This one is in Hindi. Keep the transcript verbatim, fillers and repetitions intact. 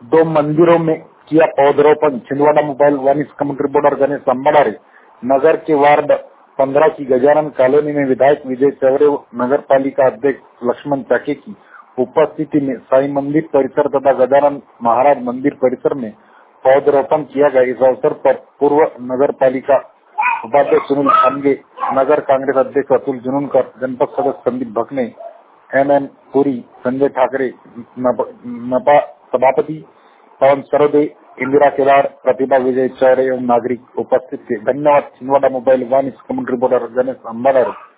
दो मंदिरों में किया पौधरोपण। Chhindwara mobile one commentary reporter Ganesh Ambadari. नगर के वार्ड पंद्रह की गजानन कॉलोनी में विधायक विजय चौरे, नगर पालिका अध्यक्ष लक्ष्मण चाके की उपस्थिति में साई मंदिर परिसर तथा गजानन महाराज मंदिर परिसर में पौधरोपण किया गया। इस अवसर पर पूर्व नगर पालिका उपाध्यक्ष सुनील खानगे, नगर कांग्रेस अध्यक्ष अतुल जुनूनकर, जनपद सदस्य संदीप भकने, एम एन पुरी, संजय ठाकरे, नपा सभापति पवन सरोदे, इंदिरा केदार, प्रतिभा विजय चौरे एवं नागरिक उपस्थित थे। धन्यवाद। Chhindwara mobile one commentary reporter Ganesh अंबाड़ारी।